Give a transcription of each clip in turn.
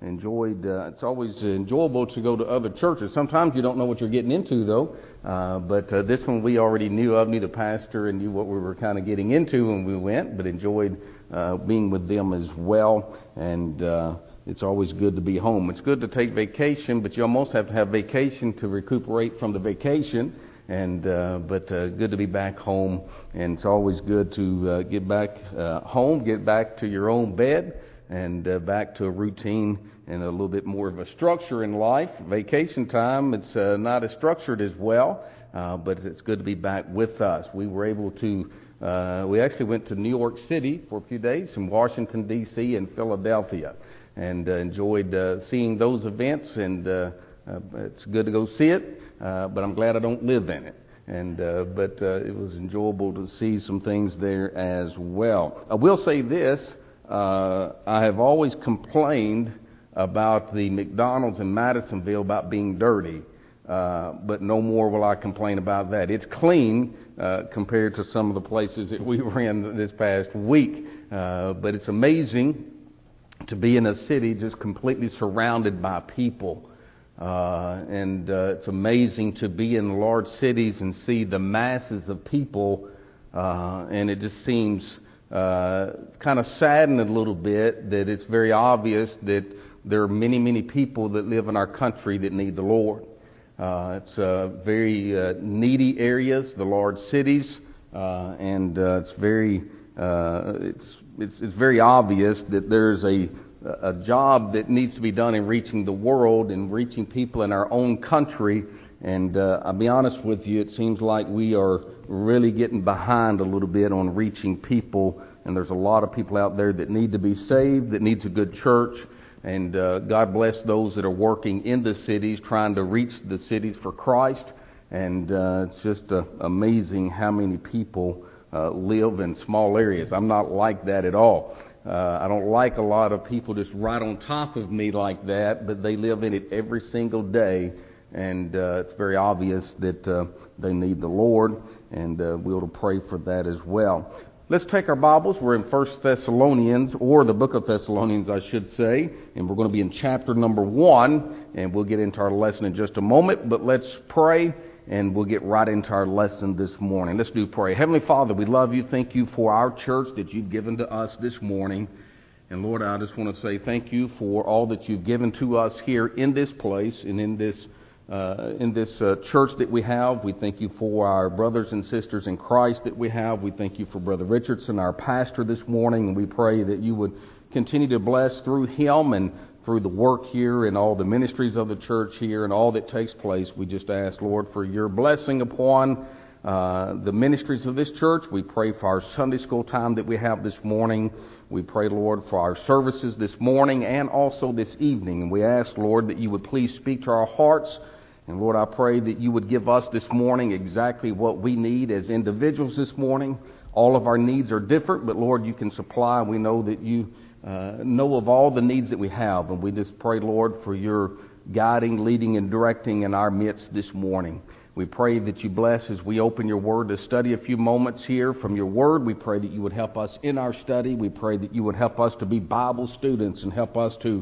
It's always enjoyable to go to other churches. Sometimes you don't know what you're getting into, though. But this one we already knew the pastor, and knew what we were kind of getting into when we went, but enjoyed being with them as well. And it's always good to be home. It's good to take vacation, but you almost have to have vacation to recuperate from the vacation. But good to be back home, and it's always good to get back home, get back to your own bed, and back to a routine and a little bit more of a structure in life. Vacation time, it's not as structured as well, but it's good to be back with us. We were able to, we actually went to New York City for a few days, from Washington, D.C. and Philadelphia, and enjoyed seeing those events, and it's good to go see it, but I'm glad I don't live in it. But it was enjoyable to see some things there as well. I will say this, I have always complained about the McDonald's in Madisonville about being dirty, but no more will I complain about that. It's clean compared to some of the places that we were in this past week, but it's amazing to be in a city just completely surrounded by people. It's amazing to be in large cities and see the masses of people, and it just seems kind of saddened a little bit that it's very obvious that there are many, many people that live in our country that need the Lord. It's very needy areas, the large cities, and it's very obvious that there's a job that needs to be done in reaching the world and reaching people in our own country. And I'll be honest with you, it seems like we are really getting behind a little bit on reaching people. And there's a lot of people out there that need to be saved, that needs a good church. And God bless those that are working in the cities, trying to reach the cities for Christ. And it's just amazing how many people live in small areas. I'm not like that at all. I don't like a lot of people just right on top of me like that, but they live in it every single day, and it's very obvious that they need the Lord, and we'll pray for that as well. Let's take our Bibles. We're in 1 Thessalonians, or the book of Thessalonians, I should say, and we're going to be in chapter number 1, and we'll get into our lesson in just a moment, but let's pray, and we'll get right into our lesson this morning. Let's do pray. Heavenly Father, we love you. Thank you for our church that you've given to us this morning. And Lord, I just want to say thank you for all that you've given to us here in this place and in this church that we have. We thank you for our brothers and sisters in Christ that we have. We thank you for Brother Richardson, our pastor this morning, and we pray that you would continue to bless through him and through the work here and all the ministries of the church here and all that takes place. We just ask, Lord, for your blessing upon the ministries of this church. We pray for our Sunday school time that we have this morning. We pray, Lord, for our services this morning and also this evening. And we ask, Lord, that you would please speak to our hearts. And Lord, I pray that you would give us this morning exactly what we need as individuals this morning. All of our needs are different, but Lord, you can supply. We know that you know of all the needs that we have, and we just pray, Lord, for your guiding, leading, and directing in our midst this morning. We pray that you bless as we open your word to study a few moments here from your word. We pray that you would help us in our study. We pray that you would help us to be Bible students and help us to,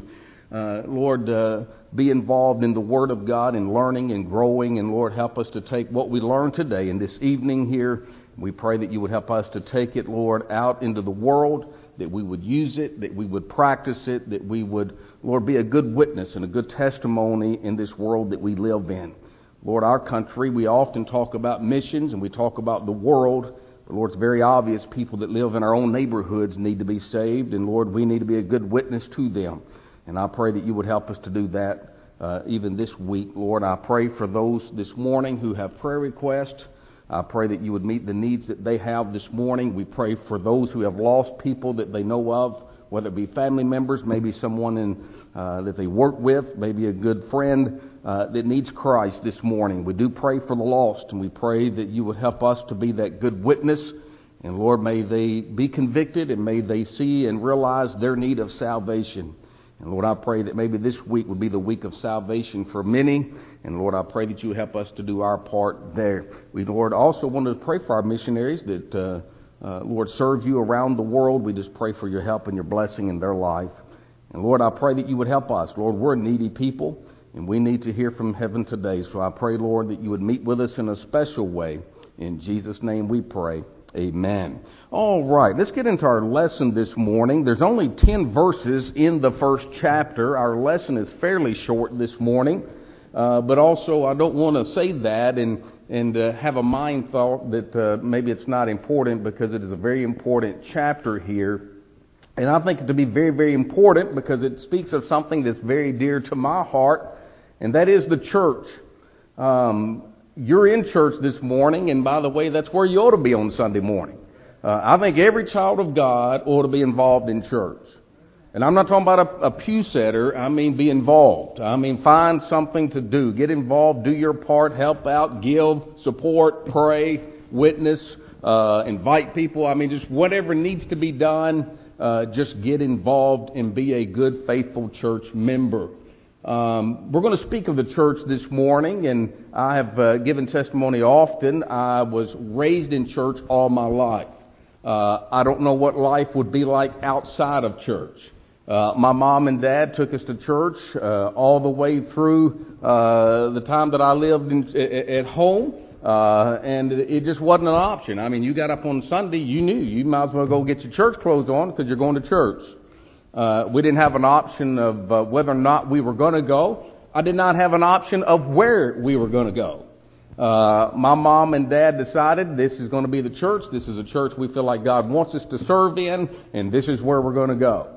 Lord, be involved in the Word of God and learning and growing. And Lord, help us to take what we learned today and this evening here. We pray that you would help us to take it, Lord, out into the world, that we would use it, that we would practice it, that we would, Lord, be a good witness and a good testimony in this world that we live in. Lord, our country, we often talk about missions and we talk about the world, but Lord, it's very obvious people that live in our own neighborhoods need to be saved, and Lord, we need to be a good witness to them. And I pray that you would help us to do that even this week. Lord, I pray for those this morning who have prayer requests. I pray that you would meet the needs that they have this morning. We pray for those who have lost people that they know of, whether it be family members, maybe someone that they work with, maybe a good friend that needs Christ this morning. We do pray for the lost, and we pray that you would help us to be that good witness. And Lord, may they be convicted, and may they see and realize their need of salvation. And Lord, I pray that maybe this week would be the week of salvation for many. And Lord, I pray that you would help us to do our part there. We, Lord, also want to pray for our missionaries that, Lord, serve you around the world. We just pray for your help and your blessing in their life. And Lord, I pray that you would help us. Lord, we're needy people, and we need to hear from heaven today. So I pray, Lord, that you would meet with us in a special way. In Jesus' name we pray. Amen. All right, let's get into our lesson this morning. There's only 10 verses in the first chapter. Our lesson is fairly short this morning. But also, I don't want to say that and have a mind thought that maybe it's not important, because it is a very important chapter here. And I think it to be very, very important because it speaks of something that's very dear to my heart, and that is the church. You're in church this morning, and by the way, that's where you ought to be on Sunday morning. I think every child of God ought to be involved in church. And I'm not talking about a pew setter. I mean be involved. I mean find something to do. Get involved, do your part, help out, give, support, pray, witness, invite people. I mean just whatever needs to be done, just get involved and be a good, faithful church member. We're going to speak of the church this morning, and I have given testimony often. I was raised in church all my life. I don't know what life would be like outside of church. My mom and dad took us to church all the way through the time that I lived at home, and it just wasn't an option. I mean, you got up on Sunday, you knew you might as well go get your church clothes on because you're going to church. We didn't have an option of whether or not we were going to go. I did not have an option of where we were going to go. My mom and dad decided this is going to be the church. This is a church we feel like God wants us to serve in, and this is where we're going to go.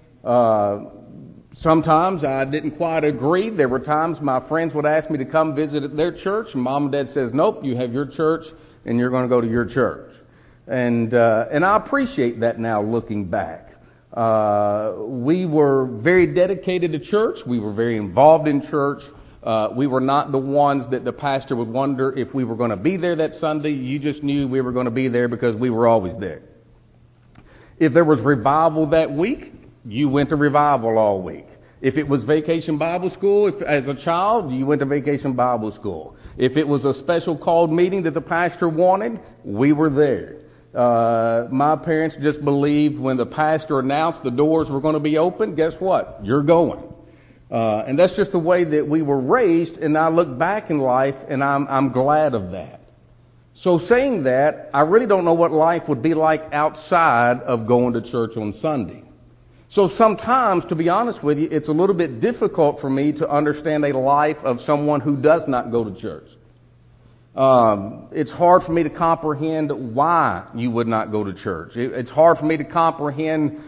Sometimes I didn't quite agree. There were times my friends would ask me to come visit at their church, and mom and dad says, nope, you have your church, and you're going to go to your church. And I appreciate that now looking back. We were very dedicated to church. We were very involved in church. We were not the ones that the pastor would wonder if we were going to be there that Sunday. You just knew we were going to be there because we were always there. If there was revival that week, you went to revival all week. If it was vacation Bible school, as a child, you went to vacation Bible school. If it was a special called meeting that the pastor wanted, we were there. My parents just believed when the pastor announced the doors were going to be open, guess what? You're going. And that's just the way that we were raised, and I look back in life and I'm glad of that. So saying that, I really don't know what life would be like outside of going to church on Sunday. So sometimes, to be honest with you, it's a little bit difficult for me to understand a life of someone who does not go to church. It's hard for me to comprehend why you would not go to church. It's hard for me to comprehend,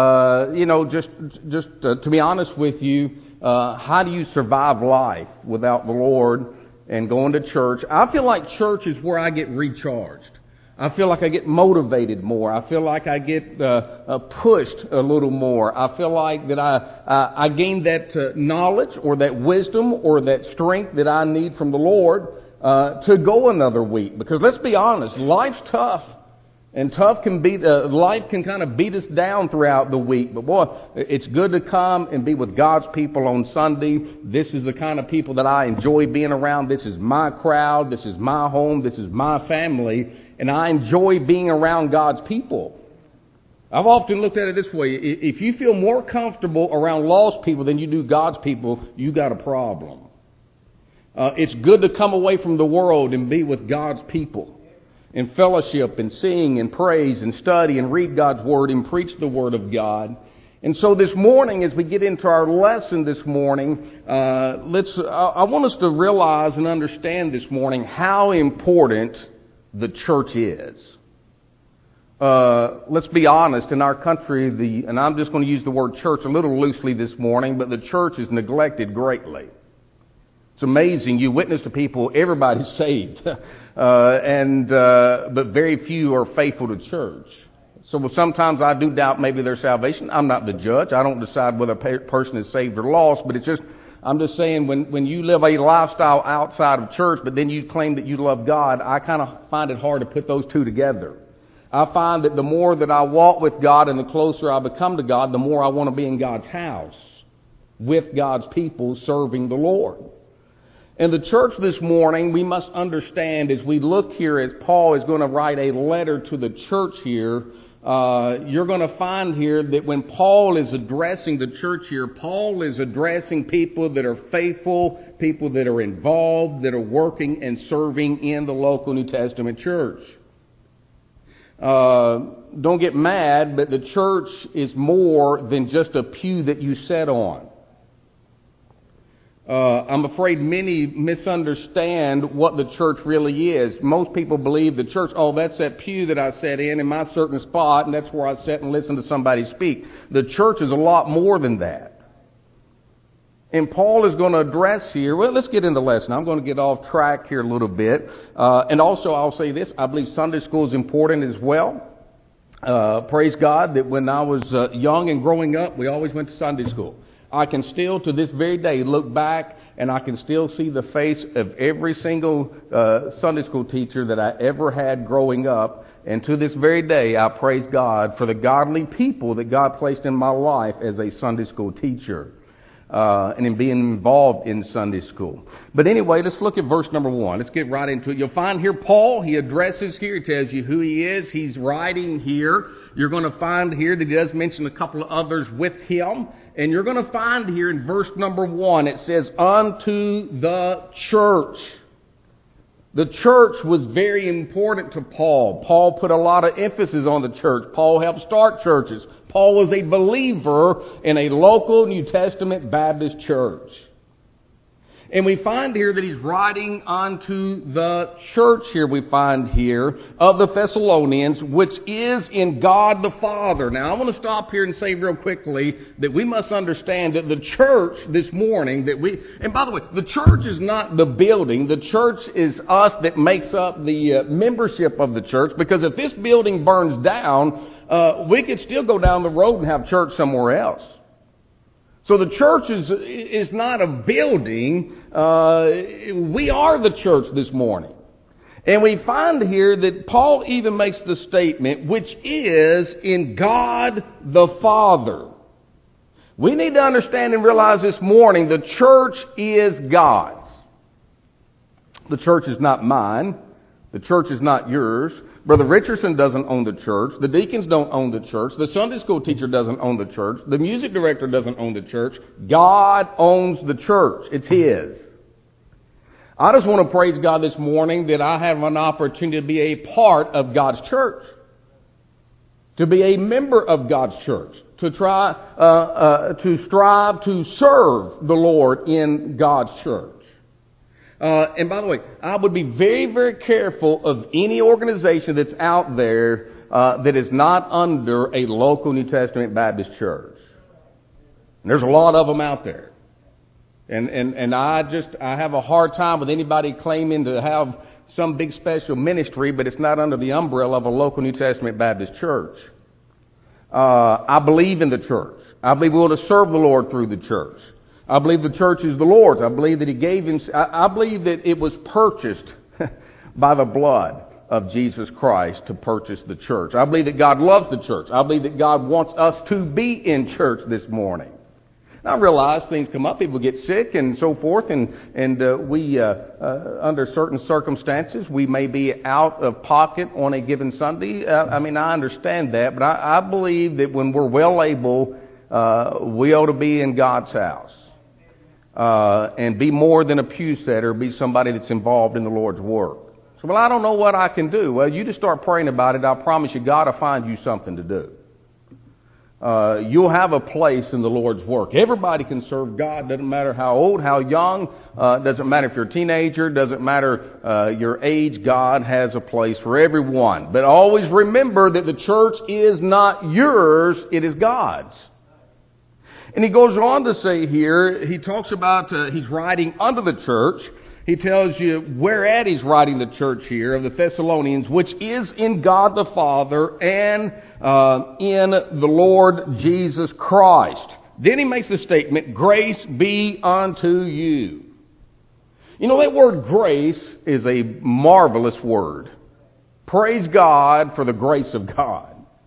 to be honest with you, how do you survive life without the Lord and going to church? I feel like church is where I get recharged. I feel like I get motivated more. I feel like I get pushed a little more. I feel like that I gain that knowledge or that wisdom or that strength that I need from the Lord to go another week. Because let's be honest, life's tough. And life can kind of beat us down throughout the week. But boy, it's good to come and be with God's people on Sunday. This is the kind of people that I enjoy being around. This is my crowd. This is my home. This is my family. And I enjoy being around God's people. I've often looked at it this way. If you feel more comfortable around lost people than you do God's people, you got a problem. It's good to come away from the world and be with God's people. And fellowship and sing and praise and study and read God's Word and preach the Word of God. And so this morning, as we get into our lesson this morning, I want us to realize and understand this morning how important the church is. Let's be honest, in our country, and I'm just going to use the word church a little loosely this morning, but the church is neglected greatly. It's amazing. You witness to people, everybody's saved, but very few are faithful to church. So sometimes I do doubt maybe their salvation. I'm not the judge. I don't decide whether a person is saved or lost, but I'm just saying when you live a lifestyle outside of church, but then you claim that you love God, I kind of find it hard to put those two together. I find that the more that I walk with God and the closer I become to God, the more I want to be in God's house with God's people serving the Lord. In the church this morning, we must understand as we look here, as Paul is going to write a letter to the church here, you're going to find here that when Paul is addressing the church here, Paul is addressing people that are faithful, people that are involved, that are working and serving in the local New Testament church. Don't get mad, but the church is more than just a pew that you sit on. I'm afraid many misunderstand what the church really is. Most people believe the church, oh, that's that pew that I sat in my certain spot, and that's where I sit and listen to somebody speak. The church is a lot more than that. And Paul is going to address here, well, let's get into the lesson. I'm going to get off track here a little bit. And also, I'll say this, I believe Sunday school is important as well. Praise God that when I was young and growing up, we always went to Sunday school. I can still, to this very day, look back and I can still see the face of every single Sunday school teacher that I ever had growing up. And to this very day, I praise God for the godly people that God placed in my life as a Sunday school teacher. And in being involved in Sunday school. But anyway, let's look at verse number 1. Let's get right into it. You'll find here Paul, he addresses here, he tells you who he is. He's writing here. You're going to find here that he does mention a couple of others with him. And you're going to find here in verse number 1, it says, unto the church. The church was very important to Paul. Paul put a lot of emphasis on the church. Paul helped start churches. Paul was a believer in a local New Testament Baptist church. And we find here that he's writing unto the church here, we find here, of the Thessalonians, which is in God the Father. Now, I want to stop here and say real quickly that we must understand that the church this morning, and by the way, the church is not the building. The church is us that makes up the membership of the church, because if this building burns down, we could still go down the road and have church somewhere else. So the church is not a building. We are the church this morning. And we find here that Paul even makes the statement, which is in God the Father. We need to understand and realize this morning the church is God's. The church is not mine. The church is not yours. Brother Richardson doesn't own the church. The deacons don't own the church. The Sunday school teacher doesn't own the church. The music director doesn't own the church. God owns the church. It's His. I just want to praise God this morning that I have an opportunity to be a part of God's church. To be a member of God's church. To strive to serve the Lord in God's church. And by the way, I would be very, very careful of any organization that's out there that is not under a local New Testament Baptist church. And there's a lot of them out there. And I have a hard time with anybody claiming to have some big special ministry, but it's not under the umbrella of a local New Testament Baptist church. I believe in the church. I believe we ought to serve the Lord through the church. I believe the church is the Lord's. I believe that He gave Him. I believe that it was purchased by the blood of Jesus Christ to purchase the church. I believe that God loves the church. I believe that God wants us to be in church this morning. Now, I realize things come up, people get sick and so forth, and we, under certain circumstances, we may be out of pocket on a given Sunday. I understand that, but I believe that when we're well able, we ought to be in God's house. And be more than a pew setter, be somebody that's involved in the Lord's work. So, well, I don't know what I can do. Well, you just start praying about it. I promise you, God will find you something to do. You'll have a place in the Lord's work. Everybody can serve God. Doesn't matter how old, how young. Doesn't matter if you're a teenager. Doesn't matter your age. God has a place for everyone. But always remember that the church is not yours. It is God's. And he goes on to say here, he talks about he's writing unto the church. He tells you whereat he's writing the church here of the Thessalonians, which is in God the Father and in the Lord Jesus Christ. Then he makes the statement, grace be unto you. You know, that word grace is a marvelous word. Praise God for the grace of God.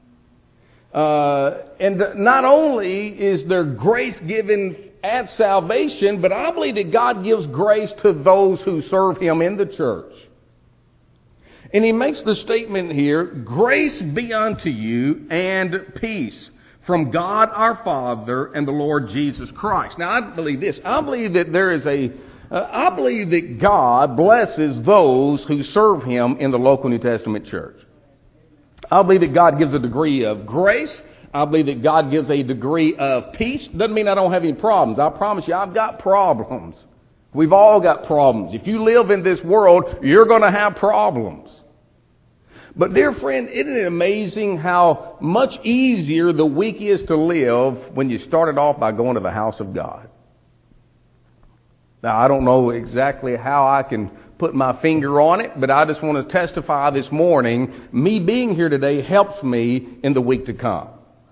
And not only is there grace given at salvation, but I believe that God gives grace to those who serve Him in the church. And he makes the statement here, grace be unto you and peace from God our Father and the Lord Jesus Christ. Now I believe this. I believe that I believe that God blesses those who serve Him in the local New Testament church. I believe that God gives a degree of grace. I believe that God gives a degree of peace. Doesn't mean I don't have any problems. I promise you, I've got problems. We've all got problems. If you live in this world, you're going to have problems. But dear friend, isn't it amazing how much easier the week is to live when you started off by going to the house of God? Now, I don't know exactly how I can put my finger on it, but I just want to testify this morning, me being here today helps me in the week to come.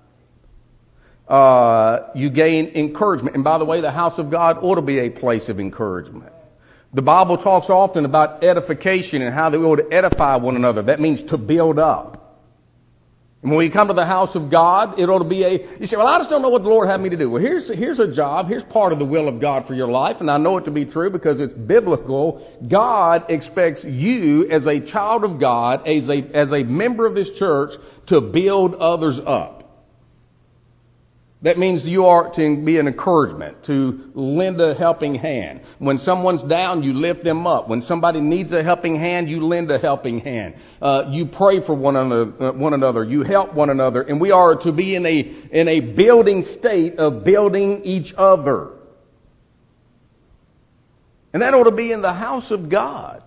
You gain encouragement. And by the way, the house of God ought to be a place of encouragement. The Bible talks often about edification and how they ought to edify one another. That means to build up. And when we come to the house of God, it ought to be you say, well, I just don't know what the Lord had me to do. Well, here's a job. Here's part of the will of God for your life. And I know it to be true because it's biblical. God expects you as a child of God, as a member of this church, to build others up. That means you are to be an encouragement, to lend a helping hand. When someone's down, you lift them up. When somebody needs a helping hand, you lend a helping hand. You pray for one another. You help one another. And we are to be in a building state of building each other. And that ought to be in the house of God.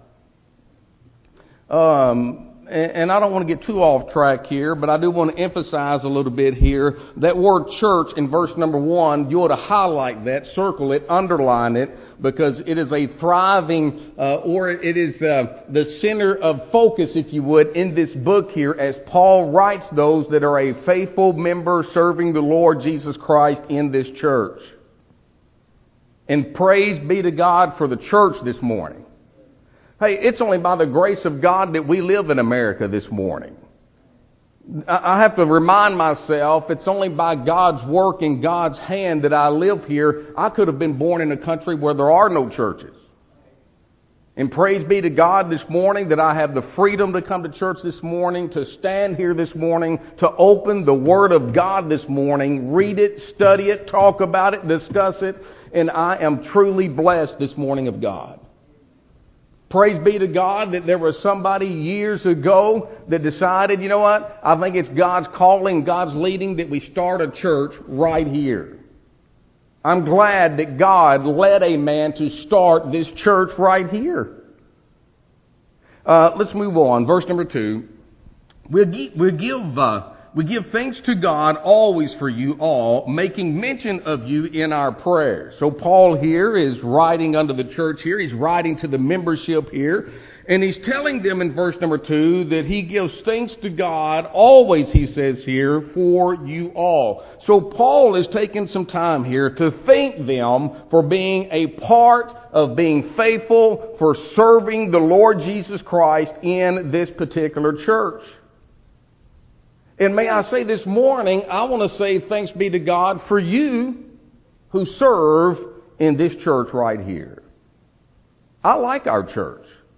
And I don't want to get too off track here, but I do want to emphasize a little bit here. That word church in verse number 1, you ought to highlight that, circle it, underline it, because it is a thriving, or it is the center of focus, if you would, in this book here, as Paul writes those that are a faithful member serving the Lord Jesus Christ in this church. And praise be to God for the church this morning. Hey, it's only by the grace of God that we live in America this morning. I have to remind myself it's only by God's work and God's hand that I live here. I could have been born in a country where there are no churches. And praise be to God this morning that I have the freedom to come to church this morning, to stand here this morning, to open the Word of God this morning, read it, study it, talk about it, discuss it, and I am truly blessed this morning of God. Praise be to God that there was somebody years ago that decided, you know what, I think it's God's calling, God's leading that we start a church right here. I'm glad that God led a man to start this church right here. Let's move on. Verse number 2. We give thanks to God always for you all, making mention of you in our prayers. So Paul here is writing unto the church here. He's writing to the membership here. And he's telling them in verse number 2 that he gives thanks to God always, he says here, for you all. So Paul is taking some time here to thank them for being a part of being faithful, for serving the Lord Jesus Christ in this particular church. And may I say this morning, I want to say thanks be to God for you who serve in this church right here. I like our church.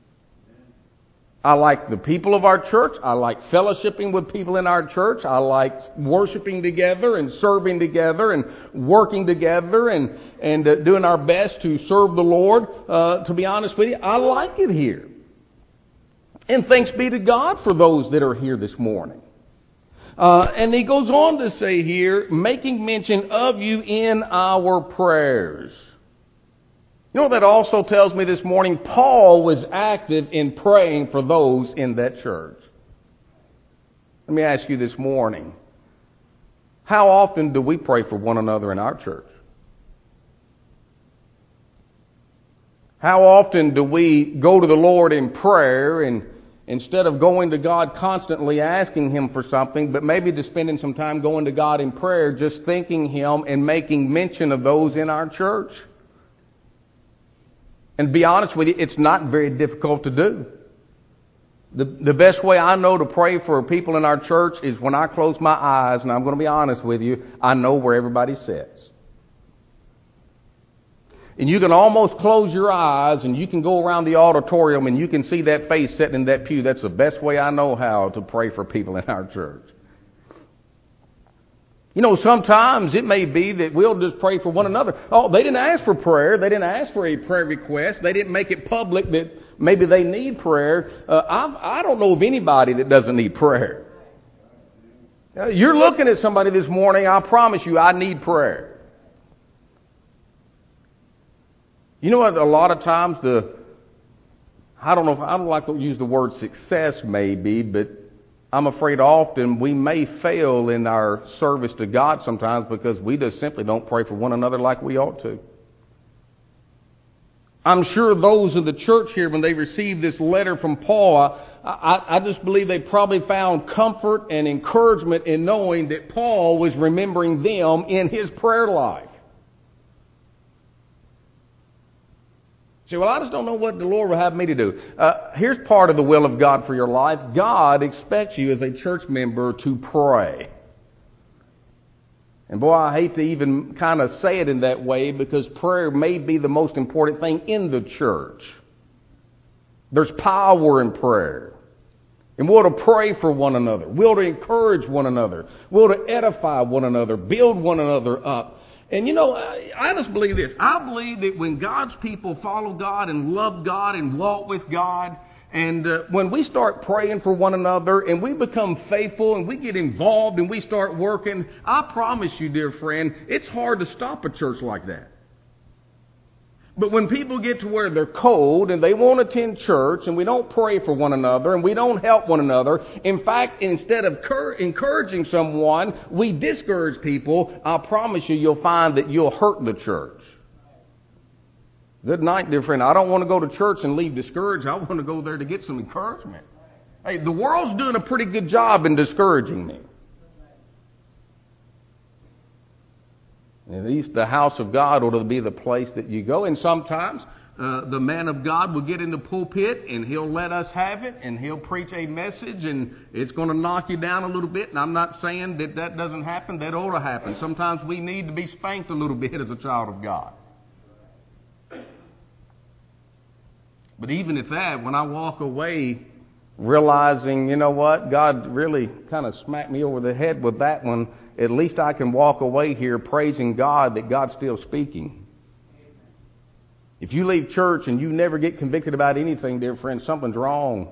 I like the people of our church. I like fellowshipping with people in our church. I like worshiping together and serving together and working together and doing our best to serve the Lord. To be honest with you, I like it here. And thanks be to God for those that are here this morning. And he goes on to say here, making mention of you in our prayers. You know, that also tells me this morning, Paul was active in praying for those in that church. Let me ask you this morning, how often do we pray for one another in our church? How often do we go to the Lord in prayer and instead of going to God constantly asking Him for something, but maybe just spending some time going to God in prayer, just thanking Him and making mention of those in our church? And to be honest with you, it's not very difficult to do. The best way I know to pray for people in our church is when I close my eyes, and I'm going to be honest with you, I know where everybody sits. And you can almost close your eyes and you can go around the auditorium and you can see that face sitting in that pew. That's the best way I know how to pray for people in our church. You know, sometimes it may be that we'll just pray for one another. Oh, they didn't ask for prayer. They didn't ask for a prayer request. They didn't make it public that maybe they need prayer. I don't know of anybody that doesn't need prayer. You're looking at somebody this morning, I promise you, I need prayer. You know what, a lot of times I don't like to use the word success maybe, but I'm afraid often we may fail in our service to God sometimes because we just simply don't pray for one another like we ought to. I'm sure those in the church here, when they received this letter from Paul, I just believe they probably found comfort and encouragement in knowing that Paul was remembering them in his prayer life. Say, well, I just don't know what the Lord will have me to do. Here's part of the will of God for your life. God expects you as a church member to pray. And boy, I hate to even kind of say it in that way because prayer may be the most important thing in the church. There's power in prayer. And we're to pray for one another. We're to encourage one another. We're to edify one another, build one another up. And you know, I just believe this. I believe that when God's people follow God and love God and walk with God, and when we start praying for one another and we become faithful and we get involved and we start working, I promise you, dear friend, it's hard to stop a church like that. But when people get to where they're cold and they won't attend church and we don't pray for one another and we don't help one another, in fact, instead of encouraging someone, we discourage people, I promise you, you'll find that you'll hurt the church. Good night, dear friend. I don't want to go to church and leave discouraged. I want to go there to get some encouragement. Hey, the world's doing a pretty good job in discouraging me. At least the house of God ought to be the place that you go. And sometimes the man of God will get in the pulpit and he'll let us have it and he'll preach a message and it's going to knock you down a little bit. And I'm not saying that that doesn't happen. That ought to happen. Sometimes we need to be spanked a little bit as a child of God. But even at that, when I walk away realizing, you know what, God really kind of smacked me over the head with that one, at least I can walk away here praising God that God's still speaking. If you leave church and you never get convicted about anything, dear friend, something's wrong.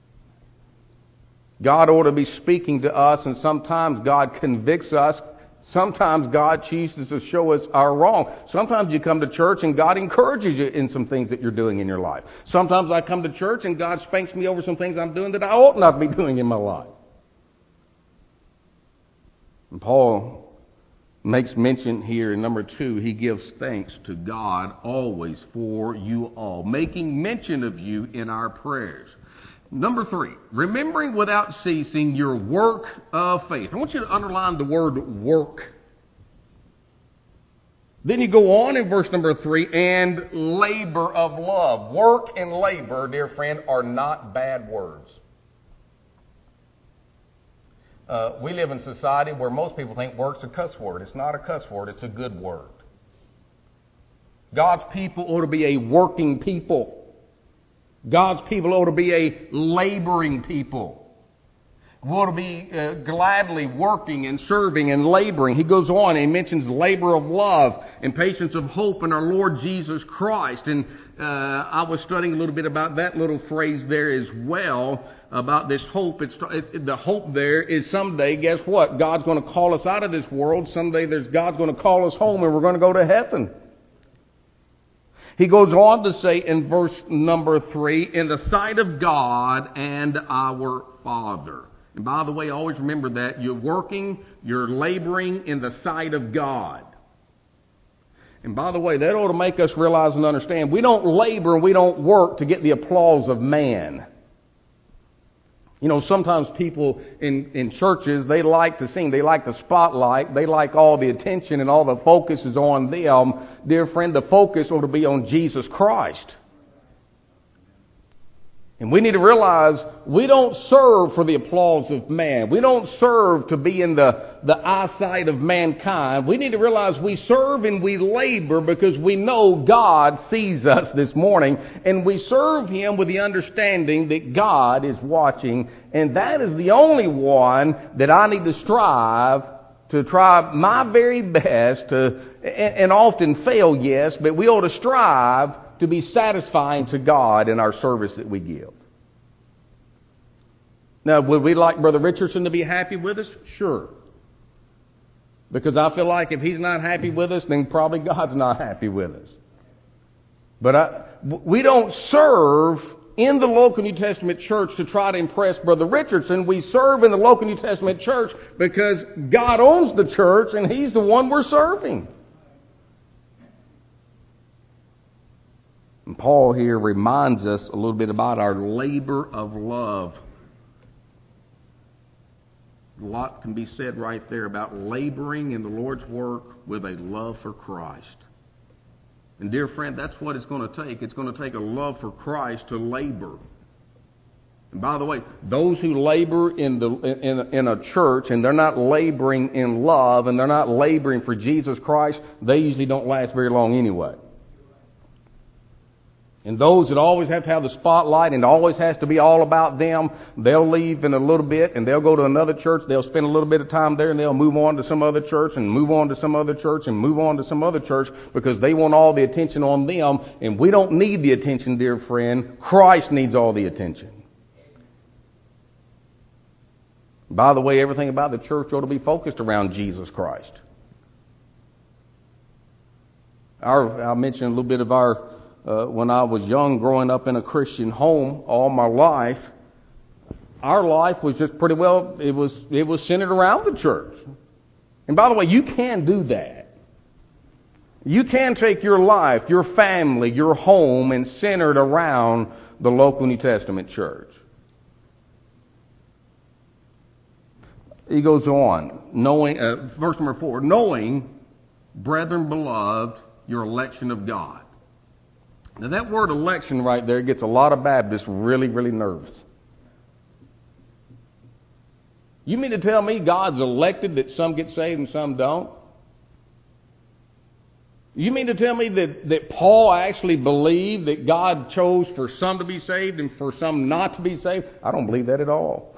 God ought to be speaking to us, and sometimes God convicts us. Sometimes God chooses to show us our wrong. Sometimes you come to church and God encourages you in some things that you're doing in your life. Sometimes I come to church and God spanks me over some things I'm doing that I ought not be doing in my life. And Paul makes mention here in number 2, he gives thanks to God always for you all, making mention of you in our prayers. Number 3, remembering without ceasing your work of faith. I want you to underline the word work. Then you go on in verse number 3, and labor of love. Work and labor, dear friend, are not bad words. We live in a society where most people think work's a cuss word. It's not a cuss word, it's a good word. God's people ought to be a working people. God's people ought to be a laboring people. We ought to be gladly working and serving and laboring. He goes on and he mentions labor of love and patience of hope in our Lord Jesus Christ. And I was studying a little bit about that little phrase there as well, about this hope. The hope there is someday, guess what? God's going to call us out of this world. Someday God's going to call us home and we're going to go to heaven. He goes on to say in verse number 3, in the sight of God and our Father. And by the way, always remember that. You're working, you're laboring in the sight of God. And by the way, that ought to make us realize and understand, we don't labor and we don't work to get the applause of man. You know, sometimes people in churches, they like to sing. They like the spotlight. They like all the attention and all the focus is on them. Dear friend, the focus ought to be on Jesus Christ. And we need to realize we don't serve for the applause of man. We don't serve to be in the eyesight of mankind. We need to realize we serve and we labor because we know God sees us this morning. And we serve Him with the understanding that God is watching. And that is the only one that I need to strive to try my very best to, and often fail, yes, but we ought to strive to be satisfying to God in our service that we give. Now, would we like Brother Richardson to be happy with us? Sure. Because I feel like if he's not happy with us, then probably God's not happy with us. But we don't serve in the local New Testament church to try to impress Brother Richardson. We serve in the local New Testament church because God owns the church and He's the one we're serving. And Paul here reminds us a little bit about our labor of love. A lot can be said right there about laboring in the Lord's work with a love for Christ. And dear friend, that's what it's going to take. It's going to take a love for Christ to labor. And by the way, those who labor in a church and they're not laboring in love and they're not laboring for Jesus Christ, they usually don't last very long anyway. And those that always have to have the spotlight and always has to be all about them, they'll leave in a little bit and they'll go to another church. They'll spend a little bit of time there and they'll move on to some other church and move on to some other church and move on to some other church because they want all the attention on them. And we don't need the attention, dear friend. Christ needs all the attention. By the way, everything about the church ought to be focused around Jesus Christ. I mentioned a little bit of our when I was young, growing up in a Christian home all my life, our life was just pretty well, it was centered around the church. And by the way, you can do that. You can take your life, your family, your home, and center it around the local New Testament church. He goes on, verse number 4, knowing, brethren beloved, your election of God. Now that word election right there gets a lot of Baptists really, really nervous. You mean to tell me God's elected that some get saved and some don't? You mean to tell me that Paul actually believed that God chose for some to be saved and for some not to be saved? I don't believe that at all.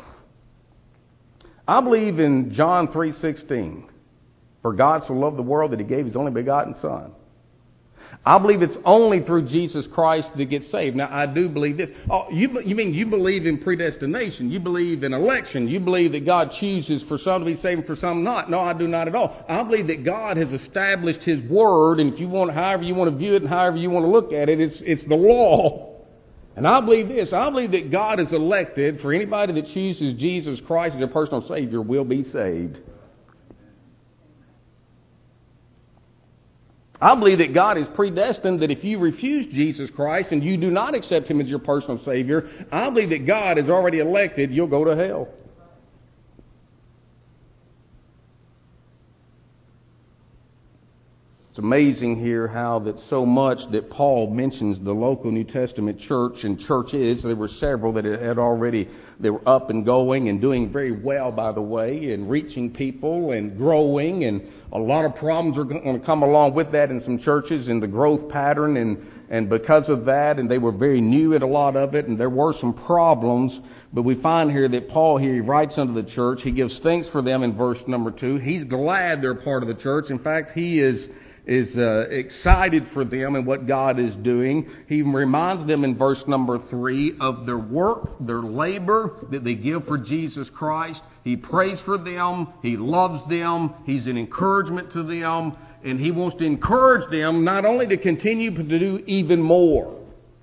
I believe in John 3:16. For God so loved the world that He gave His only begotten Son. I believe it's only through Jesus Christ that gets saved. Now, I do believe this. Oh, you mean you believe in predestination? You believe in election? You believe that God chooses for some to be saved and for some not? No, I do not at all. I believe that God has established His Word, and if you want, however you want to view it and however you want to look at it, it's the law. And I believe this. I believe that God has elected for anybody that chooses Jesus Christ as their personal Savior will be saved. I believe that God is predestined that if you refuse Jesus Christ and you do not accept Him as your personal Savior, I believe that God has already elected you'll go to hell. It's amazing here how that so much that Paul mentions the local New Testament church and churches. There were several that they were up and going and doing very well, by the way, and reaching people and growing, and a lot of problems are going to come along with that in some churches in the growth pattern, and because of that, and they were very new at a lot of it, and there were some problems. But we find here that Paul here, he writes unto the church. He gives thanks for them in verse number 2. He's glad they're part of the church. In fact, he is excited for them and what God is doing. He reminds them in verse number 3 of their work, their labor that they give for Jesus Christ. He prays for them. He loves them. He's an encouragement to them. And he wants to encourage them not only to continue, but to do even more.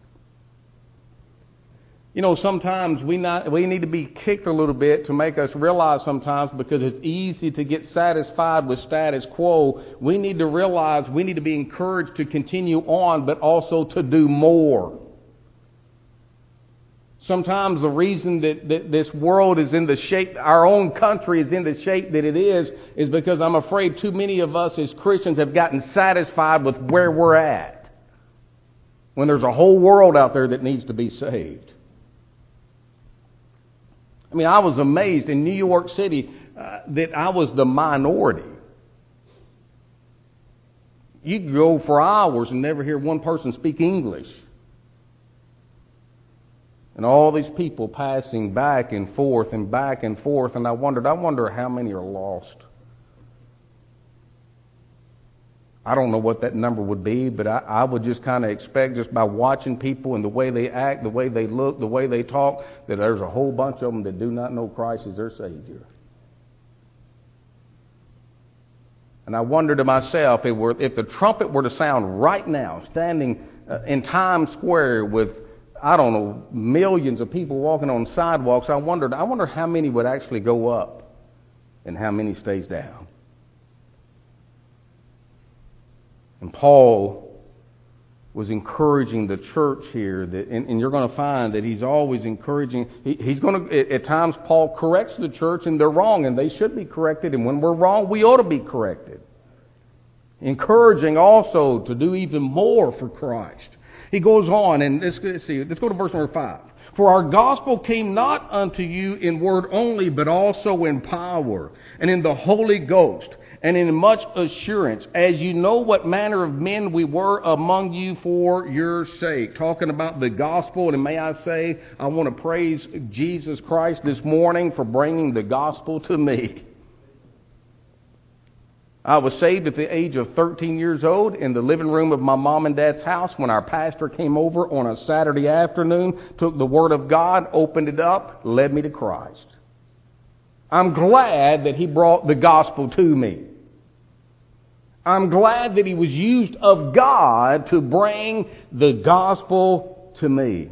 You know, sometimes we need to be kicked a little bit to make us realize sometimes, because it's easy to get satisfied with status quo. We need to realize we need to be encouraged to continue on, but also to do more. Sometimes the reason that this world is in the shape, our own country is in the shape that it is because I'm afraid too many of us as Christians have gotten satisfied with where we're at, when there's a whole world out there that needs to be saved. I mean, I was amazed in New York City that I was the minority. You could go for hours and never hear one person speak English. And all these people passing back and forth and back and forth. And I wonder how many are lost. I don't know what that number would be, but I would just kind of expect, just by watching people and the way they act, the way they look, the way they talk, that there's a whole bunch of them that do not know Christ as their Savior. And I wonder to myself, if the trumpet were to sound right now, standing in Times Square with, I don't know, millions of people walking on sidewalks, I wonder how many would actually go up and how many stays down. And Paul was encouraging the church here, and you're going to find that he's always encouraging. He's going to, at times, Paul corrects the church, and they're wrong, and they should be corrected. And when we're wrong, we ought to be corrected. Encouraging also to do even more for Christ. He goes on, and let's go to verse number 5. For our gospel came not unto you in word only, but also in power, and in the Holy Ghost, and in much assurance, as you know what manner of men we were among you for your sake. Talking about the gospel, and may I say, I want to praise Jesus Christ this morning for bringing the gospel to me. I was saved at the age of 13 years old in the living room of my mom and dad's house when our pastor came over on a Saturday afternoon, took the Word of God, opened it up, led me to Christ. I'm glad that he brought the gospel to me. I'm glad that he was used of God to bring the gospel to me.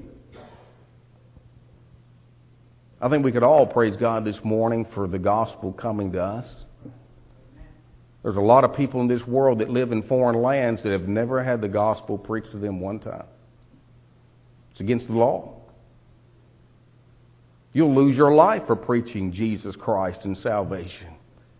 I think we could all praise God this morning for the gospel coming to us. There's a lot of people in this world that live in foreign lands that have never had the gospel preached to them one time. It's against the law. You'll lose your life for preaching Jesus Christ and salvation.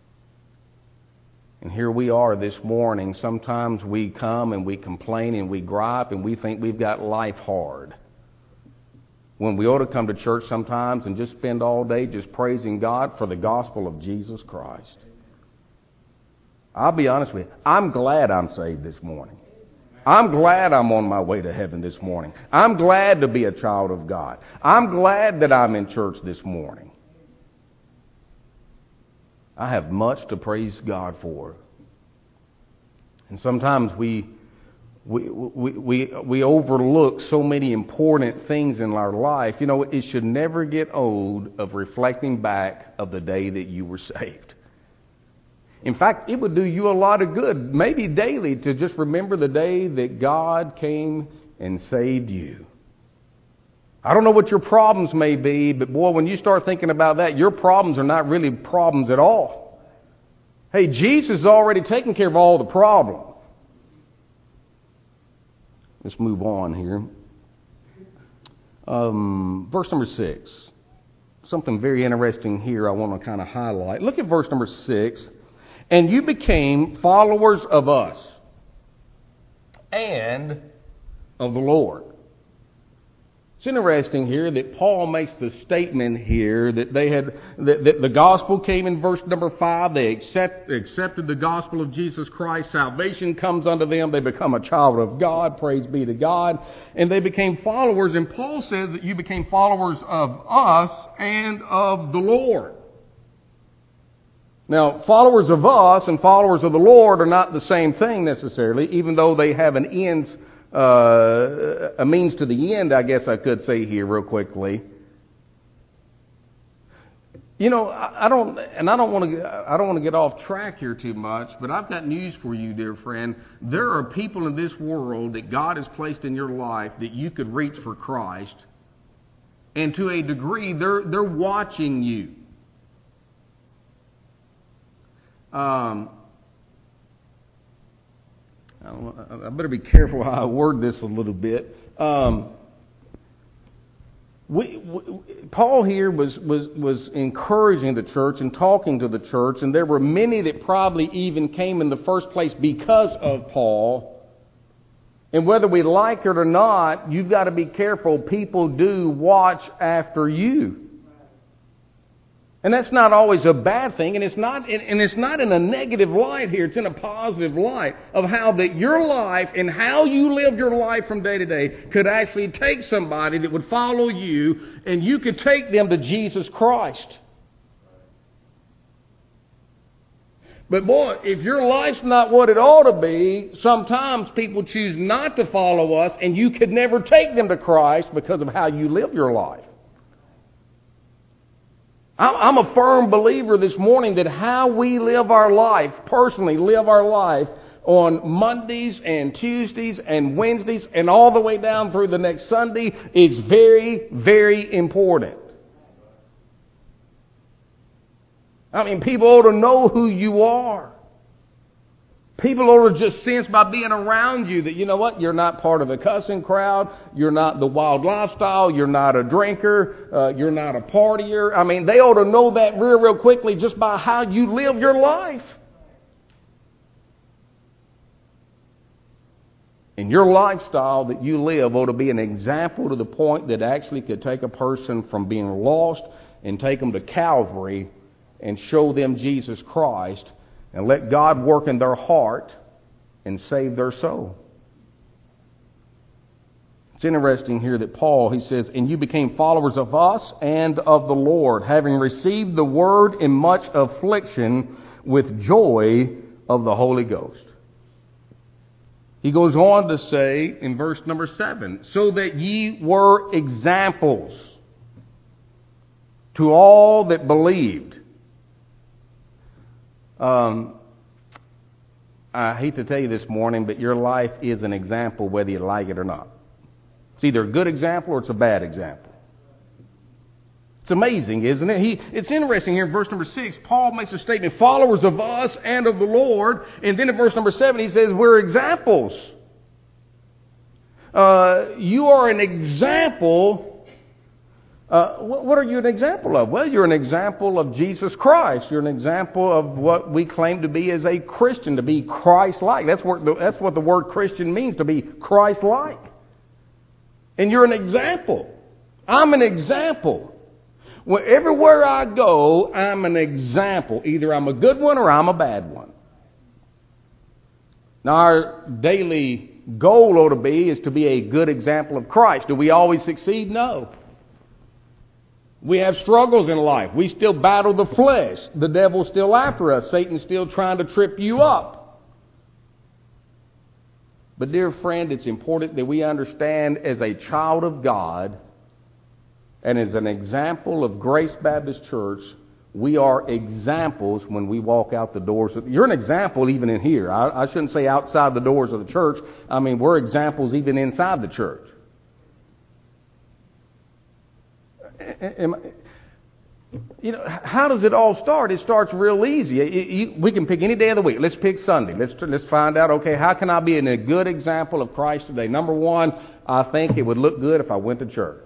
And here we are this morning. Sometimes we come and we complain and we gripe and we think we've got life hard. When we ought to come to church sometimes and just spend all day just praising God for the gospel of Jesus Christ. I'll be honest with you. I'm glad I'm saved this morning. I'm glad I'm on my way to heaven this morning. I'm glad to be a child of God. I'm glad that I'm in church this morning. I have much to praise God for. And sometimes we overlook so many important things in our life. You know, it should never get old of reflecting back of the day that you were saved. In fact, it would do you a lot of good, maybe daily, to just remember the day that God came and saved you. I don't know what your problems may be, but boy, when you start thinking about that, your problems are not really problems at all. Hey, Jesus has already taken care of all the problems. Let's move on here. Verse number 6. Something very interesting here I want to kind of highlight. Look at verse number 6. And you became followers of us and of the Lord. It's interesting here that Paul makes the statement here that that the gospel came in verse number 5. They accepted the gospel of Jesus Christ. Salvation comes unto them. They become a child of God. Praise be to God. And they became followers. And Paul says that you became followers of us and of the Lord. Now, followers of us and followers of the Lord are not the same thing necessarily, even though they have a means to the end, I guess I could say here real quickly. You know, I don't want to get off track here too much, but I've got news for you, dear friend. There are people in this world that God has placed in your life that you could reach for Christ, and to a degree, they're watching you. I better be careful how I word this a little bit. Paul here was encouraging the church and talking to the church, and there were many that probably even came in the first place because of Paul. And whether we like it or not, you've got to be careful. People do watch after you. And that's not always a bad thing, and it's not in a negative light here. It's in a positive light of how that your life and how you live your life from day to day could actually take somebody that would follow you, and you could take them to Jesus Christ. But boy, if your life's not what it ought to be, sometimes people choose not to follow us, and you could never take them to Christ because of how you live your life. I'm a firm believer this morning that how we live our life, personally live our life on Mondays and Tuesdays and Wednesdays and all the way down through the next Sunday is very, very important. I mean, people ought to know who you are. People ought to just sense by being around you that, you know what, you're not part of the cussing crowd, you're not the wild lifestyle, you're not a drinker, you're not a partier. I mean, they ought to know that real quickly just by how you live your life. And your lifestyle that you live ought to be an example to the point that actually could take a person from being lost and take them to Calvary and show them Jesus Christ and let God work in their heart and save their soul. It's interesting here that Paul, he says, and you became followers of us and of the Lord, having received the word in much affliction with joy of the Holy Ghost. He goes on to say in verse number 7, so that ye were examples to all that believed. I hate to tell you this morning, but your life is an example whether you like it or not. It's either a good example or it's a bad example. It's amazing, isn't it? It's interesting here in verse number 6, Paul makes a statement, followers of us and of the Lord. And then in verse number 7, he says, we're examples. You are an example. What are you an example of? Well, you're an example of Jesus Christ. You're an example of what we claim to be as a Christian, to be Christ-like. That's what the word Christian means, to be Christ-like. And you're an example. I'm an example. Well, everywhere I go, I'm an example. Either I'm a good one or I'm a bad one. Now, our daily goal ought to be is to be a good example of Christ. Do we always succeed? No. We have struggles in life. We still battle the flesh. The devil's still after us. Satan's still trying to trip you up. But dear friend, it's important that we understand as a child of God and as an example of Grace Baptist Church, we are examples when we walk out the doors. You're an example even in here. I shouldn't say outside the doors of the church. I mean, we're examples even inside the church. You know, how does it all start? It starts real easy. We can pick any day of the week. Let's pick Sunday. Let's find out, okay, how can I be a good example of Christ today? Number one, I think it would look good if I went to church.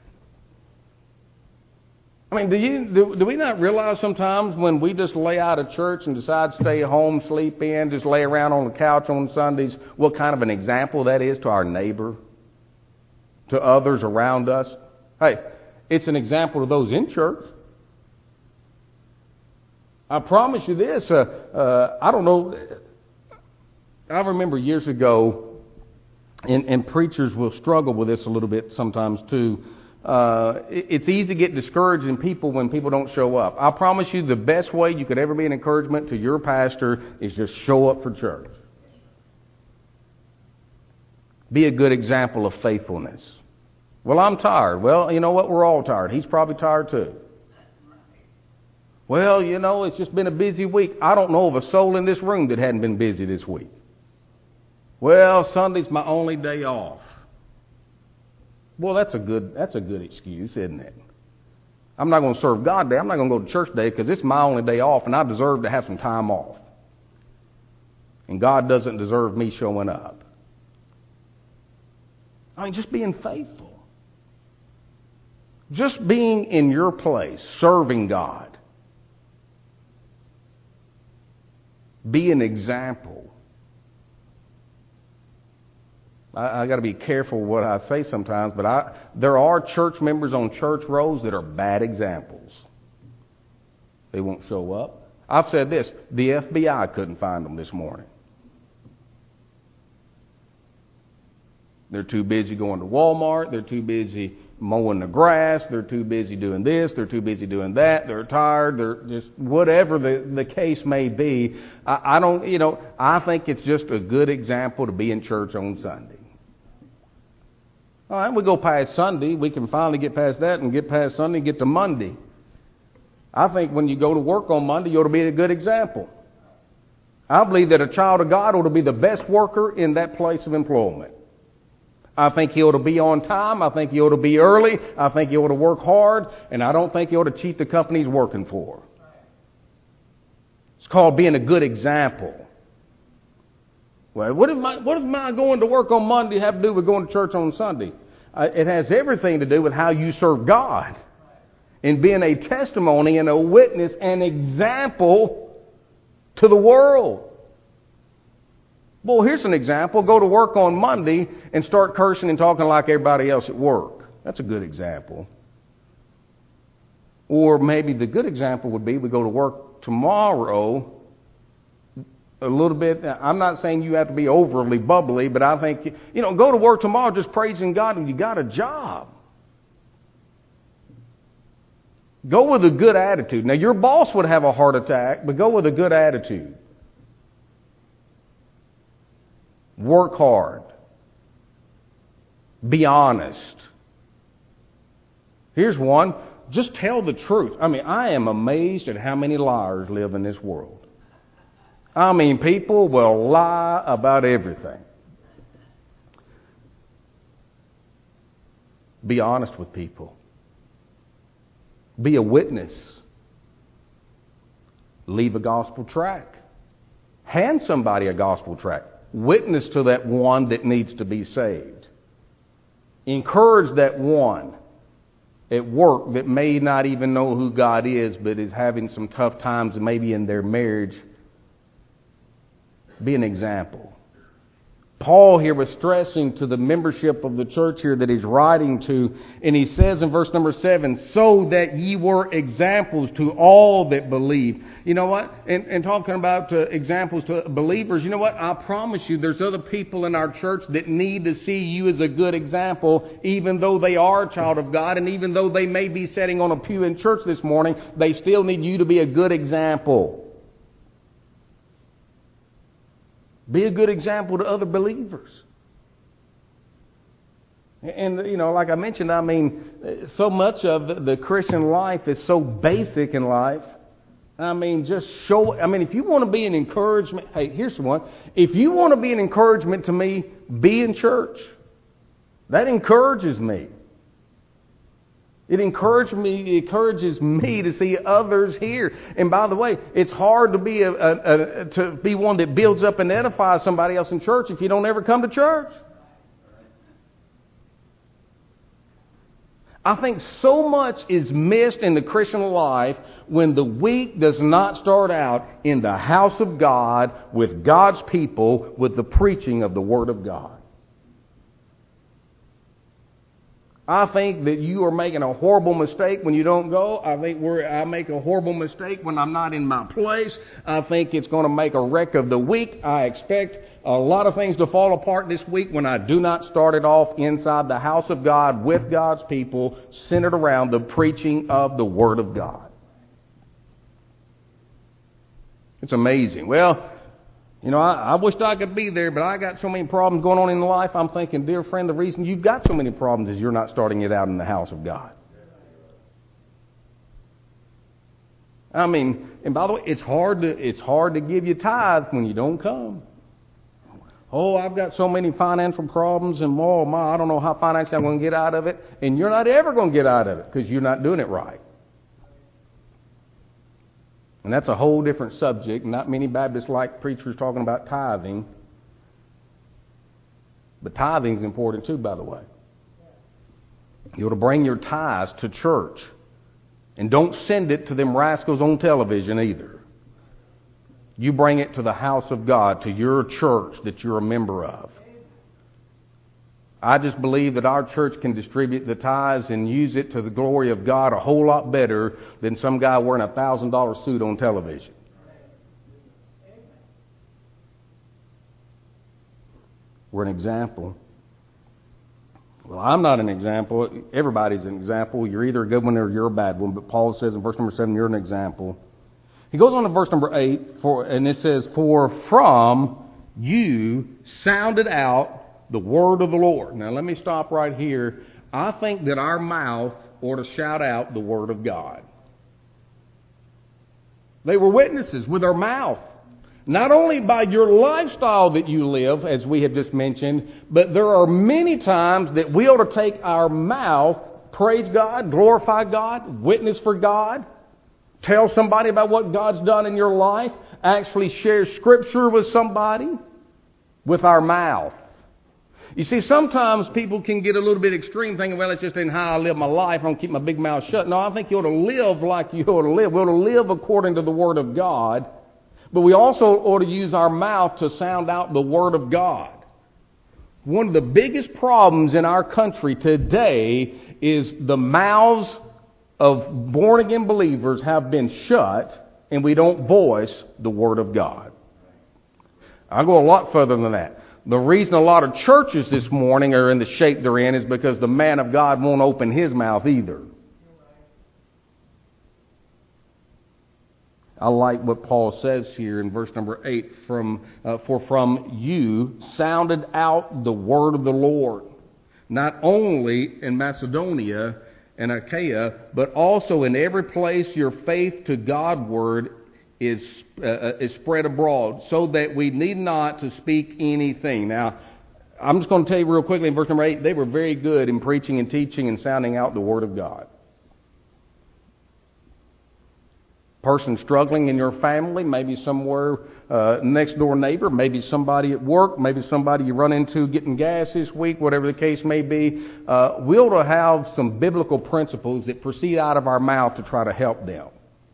I mean, do we not realize sometimes when we just lay out of church and decide to stay home, sleep in, just lay around on the couch on Sundays, what kind of an example that is to our neighbor, to others around us? Hey, it's an example to those in church. I promise you this, I don't know, I remember years ago, and preachers will struggle with this a little bit sometimes too. It's easy to get discouraged in people when people don't show up. I promise you the best way you could ever be an encouragement to your pastor is just show up for church. Be a good example of faithfulness. Well, I'm tired. Well, you know what? We're all tired. He's probably tired too. Well, you know, it's just been a busy week. I don't know of a soul in this room that hadn't been busy this week. Well, Sunday's my only day off. Well, that's a good excuse, isn't it? I'm not going to serve God today. I'm not going to go to church today because it's my only day off and I deserve to have some time off. And God doesn't deserve me showing up. I mean, just being faithful. Just being in your place, serving God. Be an example. I got to be careful what I say sometimes, but there are church members on church rows that are bad examples. They won't show up. I've said this, the FBI couldn't find them this morning. They're too busy going to Walmart. They're too busy mowing the grass. They're too busy doing this. They're too busy doing that. They're tired. They're just whatever the case may be. I think it's just a good example to be in church on Sunday. All right, we go past Sunday. We can finally get past that and get past Sunday and get to Monday. I think when you go to work on Monday, you ought to be a good example. I believe that a child of God ought to be the best worker in that place of employment. I think he ought to be on time. I think he ought to be early. I think he ought to work hard. And I don't think he ought to cheat the company he's working for. It's called being a good example. Well, what does my going to work on Monday have to do with going to church on Sunday? It has everything to do with how you serve God. And being a testimony and a witness and example to the world. Well, here's an example. Go to work on Monday and start cursing and talking like everybody else at work. That's a good example. Or maybe the good example would be we go to work tomorrow a little bit. I'm not saying you have to be overly bubbly, but I think, go to work tomorrow just praising God and you got a job. Go with a good attitude. Now, your boss would have a heart attack, but go with a good attitude. Work hard. Be honest. Here's one. Just tell the truth. I am amazed at how many liars live in this world. People will lie about everything. Be honest with people. Be a witness. Leave a gospel tract. Hand somebody a gospel tract. Witness to that one that needs to be saved. Encourage that one at work that may not even know who God is, but is having some tough times maybe in their marriage. Be an example. Paul here was stressing to the membership of the church here that he's writing to, and he says in verse number 7, so that ye were examples to all that believe. You know what? And talking about examples to believers, you know what? I promise you there's other people in our church that need to see you as a good example, even though they are a child of God, and even though they may be sitting on a pew in church this morning, they still need you to be a good example. Be a good example to other believers. And, like I mentioned, so much of the Christian life is so basic in life. Just show, if you want to be an encouragement, hey, here's one. If you want to be an encouragement to me, be in church. That encourages me. It encourages me to see others here. And by the way, it's hard to be one that builds up and edifies somebody else in church if you don't ever come to church. I think so much is missed in the Christian life when the week does not start out in the house of God with God's people with the preaching of the Word of God. I think that you are making a horrible mistake when you don't go. I make a horrible mistake when I'm not in my place. I think it's going to make a wreck of the week. I expect a lot of things to fall apart this week when I do not start it off inside the house of God with God's people, centered around the preaching of the Word of God. It's amazing. Well, I wished I could be there, but I got so many problems going on in life. I'm thinking, dear friend, the reason you've got so many problems is you're not starting it out in the house of God. And by the way, it's hard to give you tithe when you don't come. Oh, I've got so many financial problems, and I don't know how financially I'm going to get out of it. And you're not ever going to get out of it because you're not doing it right. And that's a whole different subject. Not many Baptists like preachers talking about tithing. But tithing is important too, by the way. You ought to bring your tithes to church. And don't send it to them rascals on television either. You bring it to the house of God, to your church that you're a member of. I just believe that our church can distribute the tithes and use it to the glory of God a whole lot better than some guy wearing a $1,000 suit on television. We're an example. Well, I'm not an example. Everybody's an example. You're either a good one or you're a bad one. But Paul says in verse number 7, you're an example. He goes on to verse number 8, and it says, for from you sounded out the word of the Lord. Now let me stop right here. I think that our mouth ought to shout out the word of God. They were witnesses with their mouth. Not only by your lifestyle that you live, as we have just mentioned, but there are many times that we ought to take our mouth, praise God, glorify God, witness for God, tell somebody about what God's done in your life, actually share Scripture with somebody with our mouth. You see, sometimes people can get a little bit extreme thinking, well, it's just in how I live my life. I'm going to keep my big mouth shut. No, I think you ought to live like you ought to live. We ought to live according to the Word of God. But we also ought to use our mouth to sound out the Word of God. One of the biggest problems in our country today is the mouths of born-again believers have been shut, and we don't voice the Word of God. I'll go a lot further than that. The reason a lot of churches this morning are in the shape they're in is because the man of God won't open his mouth either. I like what Paul says here in verse number 8, for from you sounded out the word of the Lord, not only in Macedonia and Achaia, but also in every place your faith to Godward is spread abroad, so that we need not to speak anything. Now, I'm just going to tell you real quickly in verse number 8, they were very good in preaching and teaching and sounding out the Word of God. Person struggling in your family, maybe somewhere next door neighbor, maybe somebody at work, maybe somebody you run into getting gas this week, whatever the case may be, we ought to have some biblical principles that proceed out of our mouth to try to help them.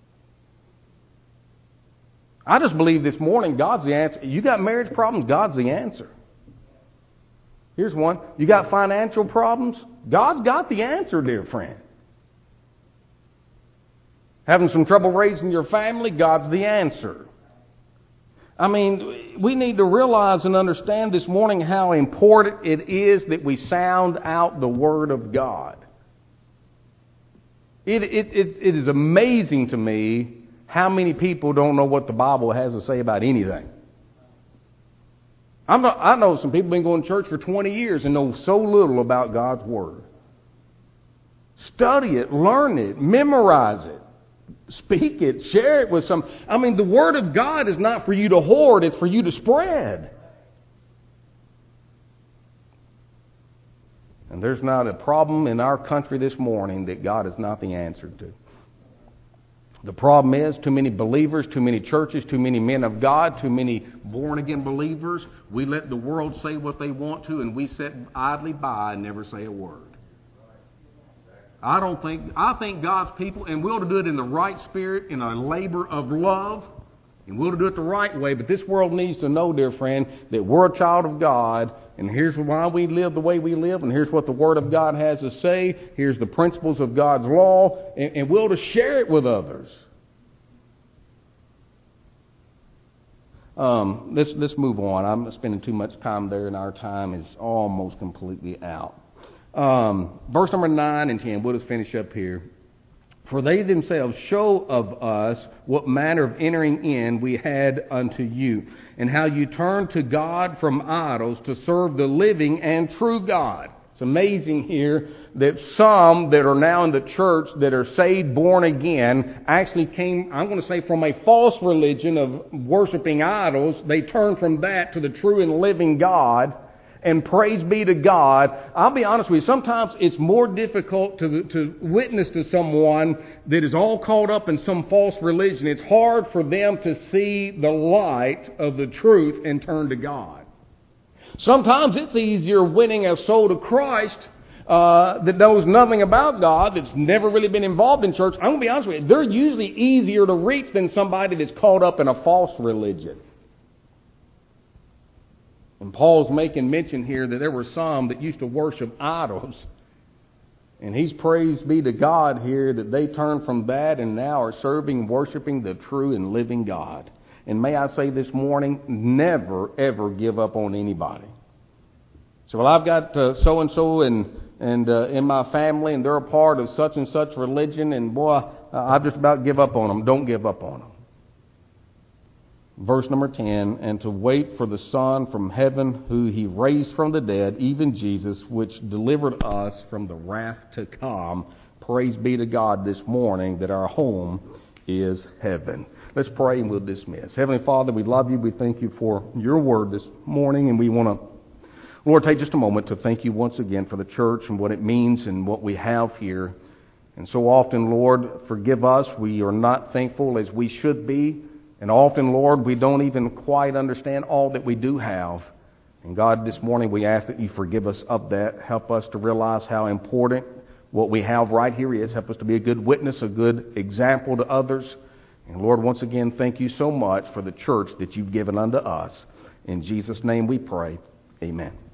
I just believe this morning God's the answer. You got marriage problems, God's the answer. Here's one. You got financial problems, God's got the answer, dear friend. Having some trouble raising your family, God's the answer. I mean, we need to realize and understand this morning how important it is that we sound out the Word of God. It is amazing to me how many people don't know what the Bible has to say about anything. I know some people have been going to church for 20 years and know so little about God's Word. Study it, learn it, memorize it. Speak it, share it with some. I mean, the Word of God is not for you to hoard, it's for you to spread. And there's not a problem in our country this morning that God is not the answer to. The problem is too many believers, too many churches, too many men of God, too many born-again believers. We let the world say what they want to, and we sit idly by and never say a word. I think God's people, and we ought to do it in the right spirit, in a labor of love, and we ought to do it the right way. But this world needs to know, dear friend, that we're a child of God, and here's why we live the way we live, and here's what the Word of God has to say. Here's the principles of God's law, and we ought to share it with others. Let's move on. I'm spending too much time there, and our time is almost completely out. Verse number 9 and 10, we'll just finish up here. For they themselves show of us what manner of entering in we had unto you, and how you turned to God from idols to serve the living and true God. It's amazing here that some that are now in the church that are saved, born again, actually came, I'm going to say, from a false religion of worshiping idols. They turned from that to the true and living God. And praise be to God. I'll be honest with you, sometimes it's more difficult to witness to someone that is all caught up in some false religion. It's hard for them to see the light of the truth and turn to God. Sometimes it's easier winning a soul to Christ that knows nothing about God, that's never really been involved in church. I'm going to be honest with you, they're usually easier to reach than somebody that's caught up in a false religion. And Paul's making mention here that there were some that used to worship idols. And he's praised be to God here that they turned from that and now are serving and worshiping the true and living God. And may I say this morning, never, ever give up on anybody. So, well, I've got so-and-so and in my family, and they're a part of such and such religion, and boy, I've just about give up on them. Don't give up on them. Verse number 10, and to wait for the Son from heaven, who he raised from the dead, even Jesus, which delivered us from the wrath to come. Praise be to God this morning that our home is heaven. Let's pray and we'll dismiss. Heavenly Father, we love you. We thank you for your word this morning, and we want to, Lord, take just a moment to thank you once again for the church and what it means and what we have here. And so often, Lord, forgive us. We are not thankful as we should be. And often, Lord, we don't even quite understand all that we do have. And God, this morning we ask that you forgive us of that. Help us to realize how important what we have right here is. Help us to be a good witness, a good example to others. And Lord, once again, thank you so much for the church that you've given unto us. In Jesus' name we pray. Amen.